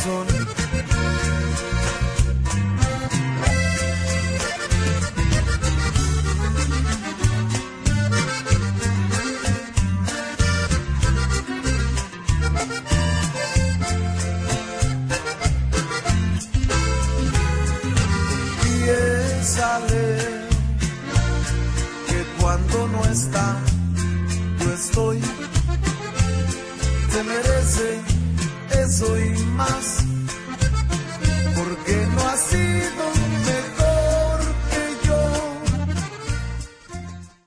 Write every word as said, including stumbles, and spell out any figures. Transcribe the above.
corazón. Piénsale que cuando no está, yo estoy. Se merece eso y más.